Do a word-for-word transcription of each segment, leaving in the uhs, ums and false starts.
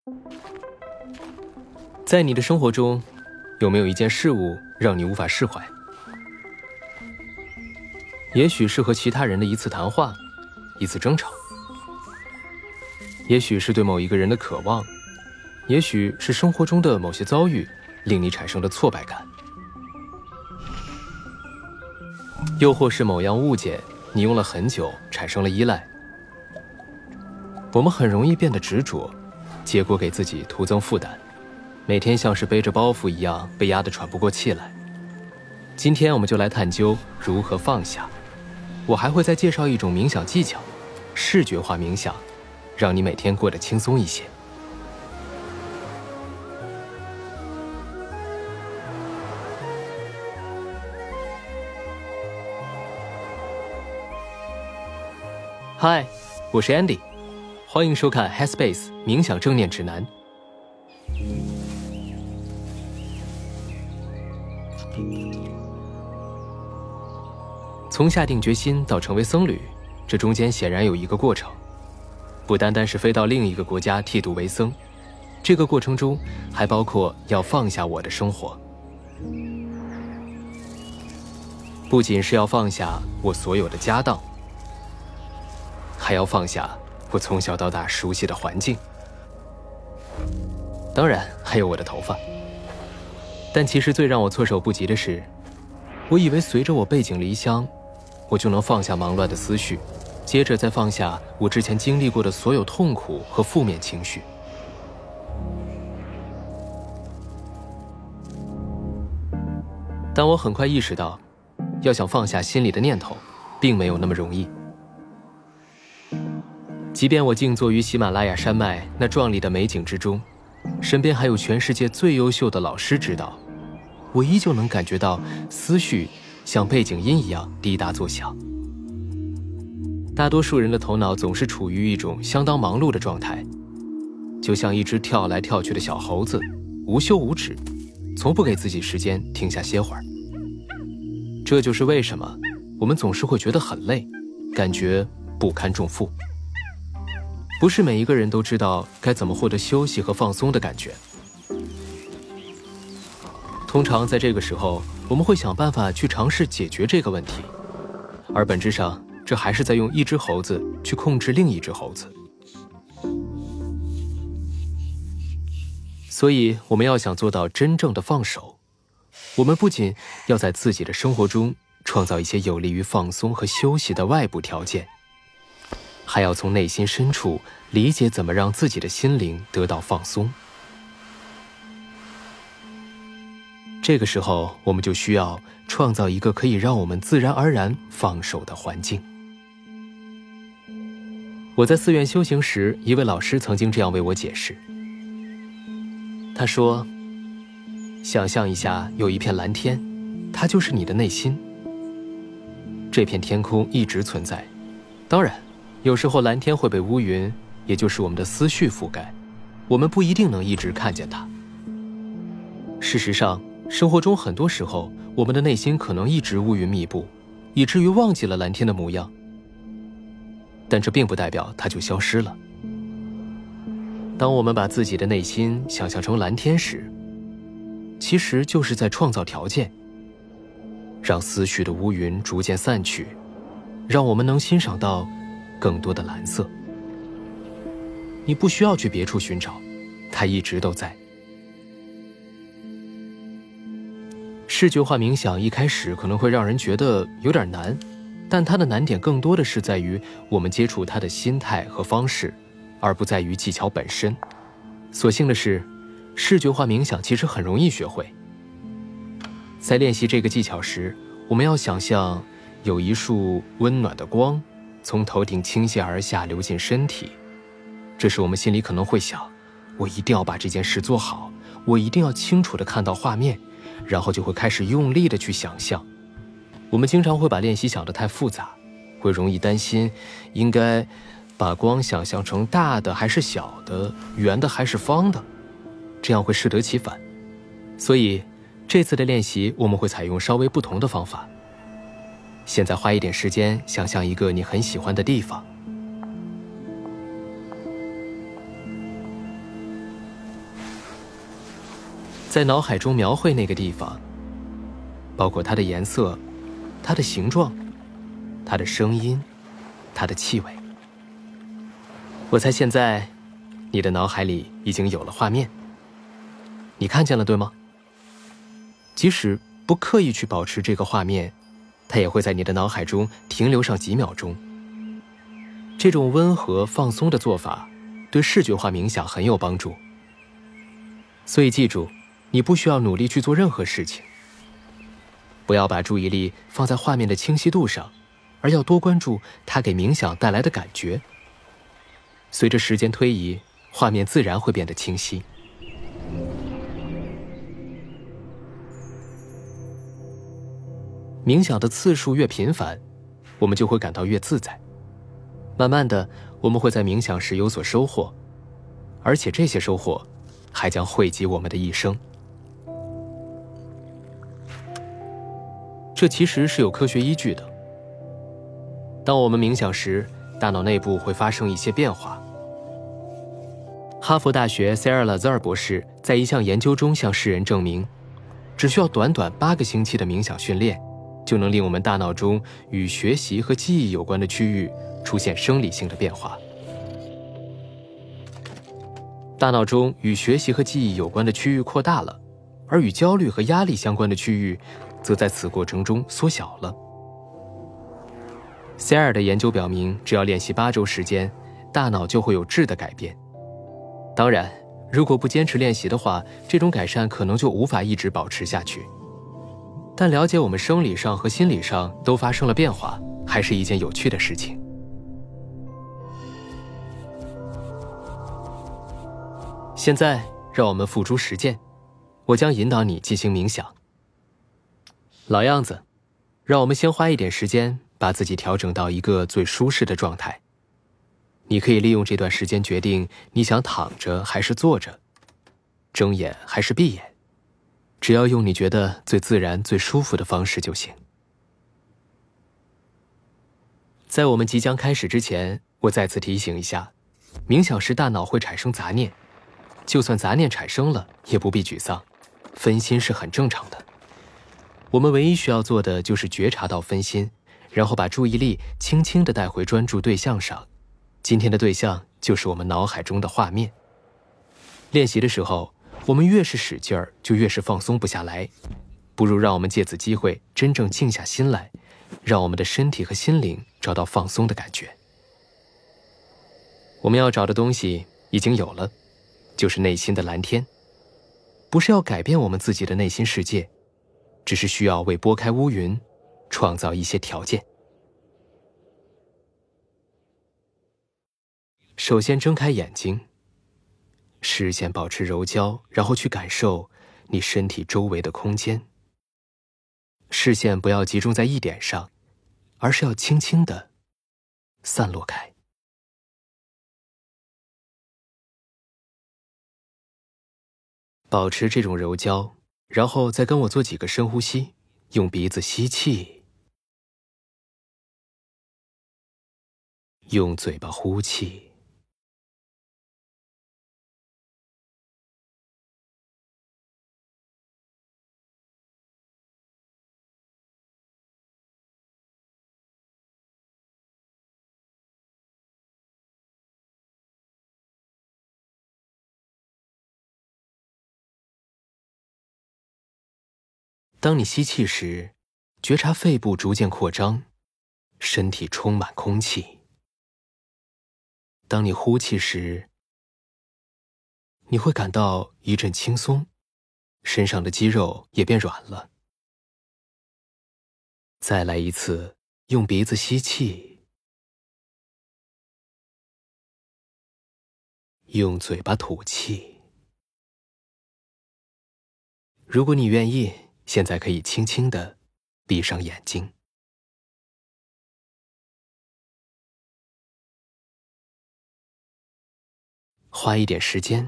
在你的生活中，有没有一件事物让你无法释怀？也许是和其他人的一次谈话，一次争吵，也许是对某一个人的渴望，也许是生活中的某些遭遇令你产生的挫败感，又或是某样物件你用了很久产生了依赖。我们很容易变得执着，结果给自己徒增负担，每天像是背着包袱一样被压得喘不过气来。今天我们就来探究如何放下。我还会再介绍一种冥想技巧，视觉化冥想，让你每天过得轻松一些。嗨，我是 Andy， 欢迎收看 Headspace 冥想正念指南。从下定决心到成为僧侣，这中间显然有一个过程，不单单是飞到另一个国家剃度为僧，这个过程中还包括要放下我的生活，不仅是要放下我所有的家当，还要放下我从小到大熟悉的环境，当然还有我的头发。但其实最让我措手不及的是，我以为随着我背井离乡，我就能放下忙乱的思绪，接着再放下我之前经历过的所有痛苦和负面情绪。但我很快意识到，要想放下心里的念头，并没有那么容易。即便我静坐于喜马拉雅山脉那壮丽的美景之中，身边还有全世界最优秀的老师指导，我依旧能感觉到思绪像背景音一样滴答作响。大多数人的头脑总是处于一种相当忙碌的状态，就像一只跳来跳去的小猴子，无休无止，从不给自己时间停下歇会儿。这就是为什么我们总是会觉得很累，感觉不堪重负。不是每一个人都知道该怎么获得休息和放松的感觉。通常在这个时候，我们会想办法去尝试解决这个问题，而本质上这还是在用一只猴子去控制另一只猴子。所以我们要想做到真正的放手，我们不仅要在自己的生活中创造一些有利于放松和休息的外部条件，还要从内心深处理解怎么让自己的心灵得到放松。这个时候，我们就需要创造一个可以让我们自然而然放手的环境。我在寺院修行时，一位老师曾经这样为我解释。他说，想象一下有一片蓝天，它就是你的内心。这片天空一直存在，当然有时候蓝天会被乌云，也就是我们的思绪覆盖，我们不一定能一直看见它。事实上，生活中很多时候，我们的内心可能一直乌云密布，以至于忘记了蓝天的模样。但这并不代表它就消失了。当我们把自己的内心想象成蓝天时，其实就是在创造条件，让思绪的乌云逐渐散去，让我们能欣赏到更多的蓝色。你不需要去别处寻找，它一直都在。视觉化冥想一开始可能会让人觉得有点难，但它的难点更多的是在于我们接触它的心态和方式，而不在于技巧本身。所幸的是，视觉化冥想其实很容易学会。在练习这个技巧时，我们要想象有一束温暖的光从头顶倾泻而下，流进身体。这时我们心里可能会想，我一定要把这件事做好，我一定要清楚地看到画面，然后就会开始用力地去想象。我们经常会把练习想得太复杂，会容易担心应该把光想象成大的还是小的，圆的还是方的，这样会适得其反。所以这次的练习我们会采用稍微不同的方法。现在花一点时间想象一个你很喜欢的地方， 在脑海中描绘那个地方，包括它的颜色、它的形状、它的声音、它的气味。我猜现在你的脑海里已经有了画面，你看见了，对吗？即使不刻意去保持这个画面，它也会在你的脑海中停留上几秒钟。这种温和放松的做法对视觉化冥想很有帮助。所以记住，你不需要努力去做任何事情，不要把注意力放在画面的清晰度上，而要多关注它给冥想带来的感觉。随着时间推移，画面自然会变得清晰。冥想的次数越频繁，我们就会感到越自在。慢慢的，我们会在冥想时有所收获，而且这些收获还将惠及我们的一生。这其实是有科学依据的。当我们冥想时，大脑内部会发生一些变化。哈佛大学 Sarah Lazar 博士在一项研究中向世人证明，只需要短短八个星期的冥想训练，就能令我们大脑中与学习和记忆有关的区域出现生理性的变化。大脑中与学习和记忆有关的区域扩大了，而与焦虑和压力相关的区域则在此过程中缩小了。塞尔的研究表明，只要练习八周时间，大脑就会有质的改变。当然，如果不坚持练习的话，这种改善可能就无法一直保持下去。但了解我们生理上和心理上都发生了变化，还是一件有趣的事情。现在，让我们付诸实践，我将引导你进行冥想。老样子，让我们先花一点时间，把自己调整到一个最舒适的状态。你可以利用这段时间决定你想躺着还是坐着，睁眼还是闭眼，只要用你觉得最自然、最舒服的方式就行。在我们即将开始之前，我再次提醒一下，冥想时大脑会产生杂念，就算杂念产生了，也不必沮丧，分心是很正常的。我们唯一需要做的就是觉察到分心，然后把注意力轻轻地带回专注对象上。今天的对象就是我们脑海中的画面。练习的时候，我们越是使劲儿，就越是放松不下来。不如让我们借此机会真正静下心来，让我们的身体和心灵找到放松的感觉。我们要找的东西已经有了，就是内心的蓝天。不是要改变我们自己的内心世界，只是需要为拨开乌云创造一些条件。首先睁开眼睛，视线保持柔焦，然后去感受你身体周围的空间。视线不要集中在一点上，而是要轻轻地散落开。保持这种柔焦，然后再跟我做几个深呼吸，用鼻子吸气，用嘴巴呼气。当你吸气时，觉察肺部逐渐扩张，身体充满空气。当你呼气时，你会感到一阵轻松，身上的肌肉也变软了。再来一次，用鼻子吸气，用嘴巴吐气。如果你愿意，现在可以轻轻地闭上眼睛。花一点时间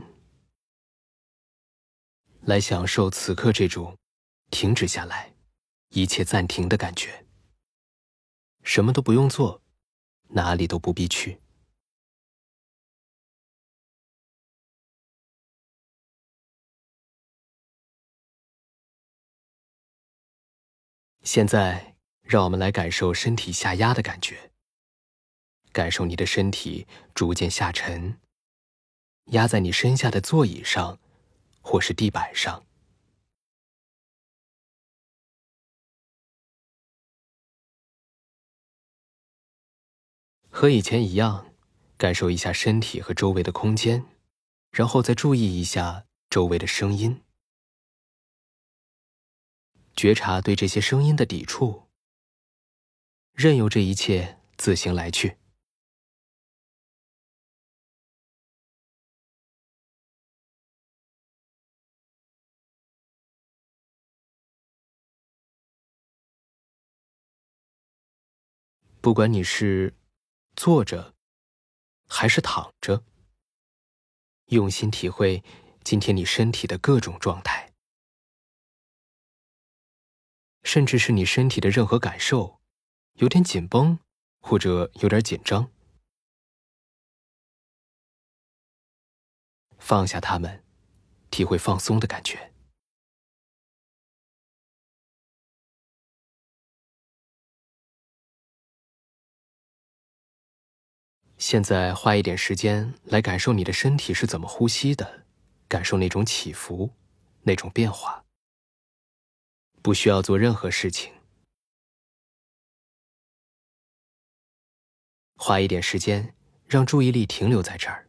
来享受此刻这种停止下来，一切暂停的感觉。什么都不用做，哪里都不必去。 现在，让我们来感受身体下压的感觉，感受你的身体逐渐下沉，压在你身下的座椅上，或是地板上。和以前一样，感受一下身体和周围的空间，然后再注意一下周围的声音，觉察对这些声音的抵触，任由这一切自行来去。不管你是坐着还是躺着，用心体会今天你身体的各种状态，甚至是你身体的任何感受，有点紧绷或者有点紧张，放下它们，体会放松的感觉。现在花一点时间来感受你的身体是怎么呼吸的，感受那种起伏，那种变化。不需要做任何事情，花一点时间，让注意力停留在这儿。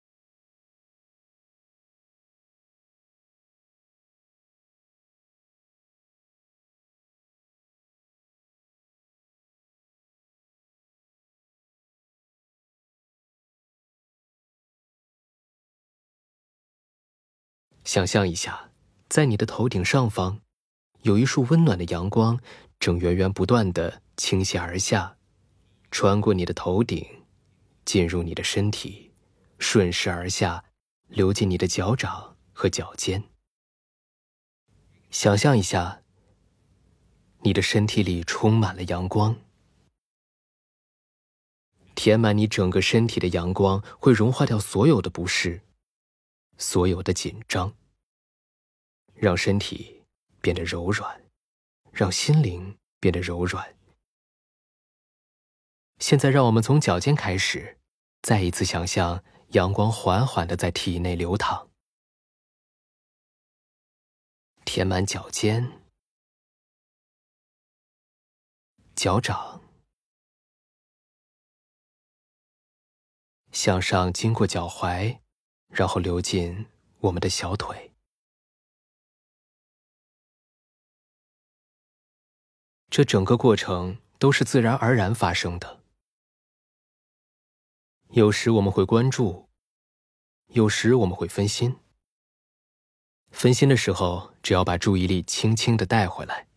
想象一下，在你的头顶上方，有一束温暖的阳光，正源源不断地倾泻而下，穿过你的头顶，进入你的身体，顺势而下，流进你的脚掌和脚尖。想象一下，你的身体里充满了阳光，填满你整个身体的阳光会融化掉所有的不适，所有的紧张，让身体变得柔软，让心灵变得柔软。现在让我们从脚尖开始，再一次想象阳光缓缓地在体内流淌，填满脚尖、脚掌，向上经过脚踝，然后流进我们的小腿。这整个过程都是自然而然发生的。有时我们会关注，有时我们会分心。分心的时候，只要把注意力轻轻地带回来，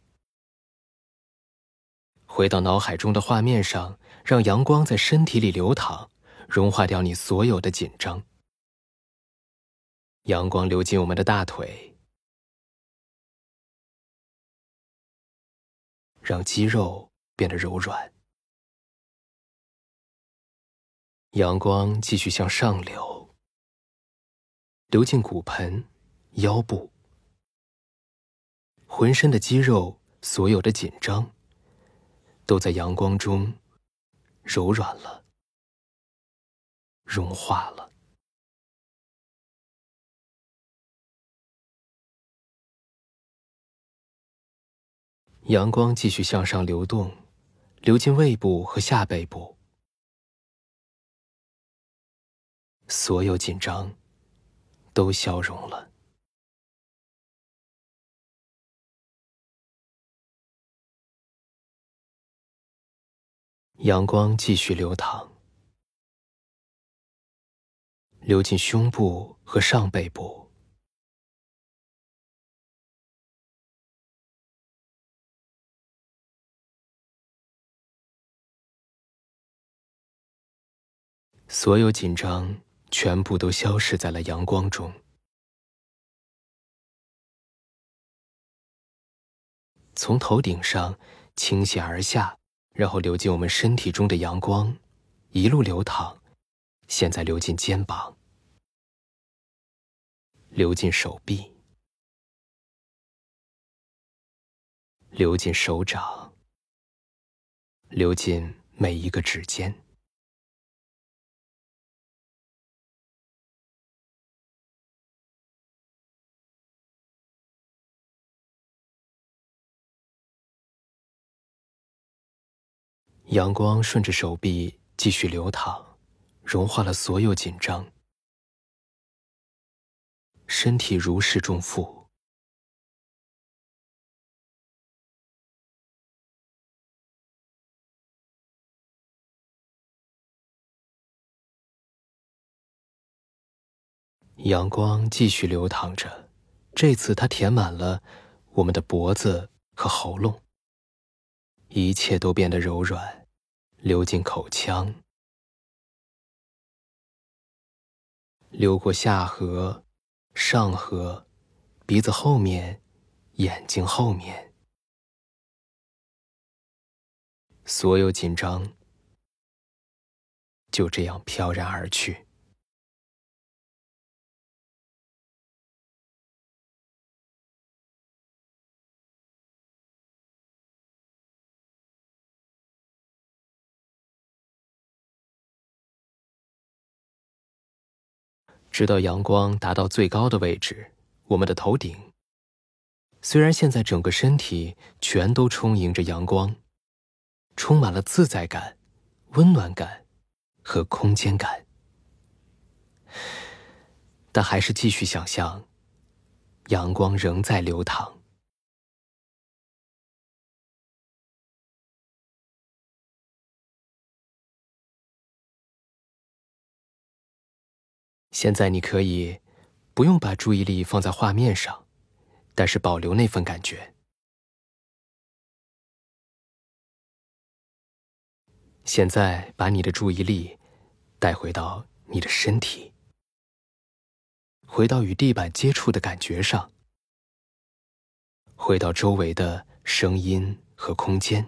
回到脑海中的画面上，让阳光在身体里流淌，融化掉你所有的紧张。阳光流进我们的大腿，让肌肉变得柔软。阳光继续向上流，流进骨盆、腰部，浑身的肌肉，所有的紧张，都在阳光中柔软了，融化了。阳光继续向上流动，流进胃部和下背部，所有紧张都消融了。阳光继续流淌，流进胸部和上背部，所有紧张全部都消失在了阳光中。从头顶上倾泻而下，然后流进我们身体中的阳光，一路流淌，现在流进肩膀，流进手臂， 流进手掌，流进每一个指尖。阳光顺着手臂继续流淌，融化了所有紧张，身体如释重负。阳光继续流淌着，这次它填满了我们的脖子和喉咙，一切都变得柔软，流进口腔，流过下颌、上颌、鼻子后面、眼睛后面，所有紧张就这样飘然而去。直到阳光达到最高的位置，我们的头顶。虽然现在整个身体全都充盈着阳光，充满了自在感、温暖感和空间感，但还是继续想象，阳光仍在流淌。现在你可以不用把注意力放在画面上，但是保留那份感觉。现在把你的注意力带回到你的身体，回到与地板接触的感觉上，回到周围的声音和空间。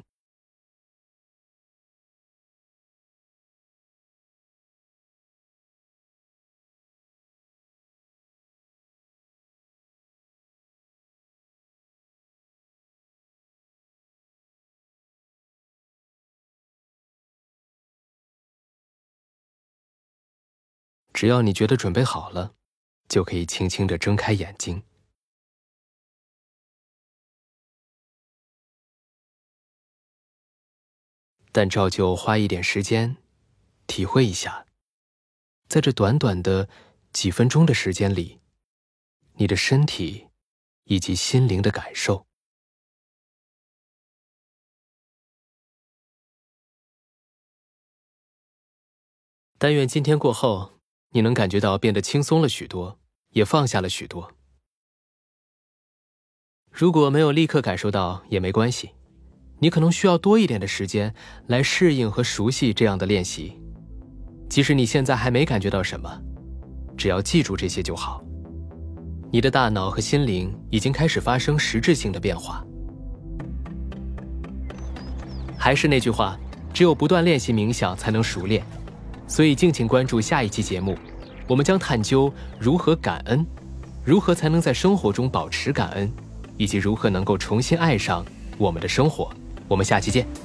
只要你觉得准备好了，就可以轻轻地睁开眼睛。但照旧花一点时间，体会一下，在这短短的几分钟的时间里，你的身体以及心灵的感受。但愿今天过后，你能感觉到变得轻松了许多，也放下了许多。如果没有立刻感受到也没关系，你可能需要多一点的时间来适应和熟悉这样的练习。即使你现在还没感觉到什么，只要记住这些就好。你的大脑和心灵已经开始发生实质性的变化。还是那句话，只有不断练习冥想才能熟练。所以敬请关注下一期节目，我们将探究如何感恩，如何才能在生活中保持感恩，以及如何能够重新爱上我们的生活。我们下期见。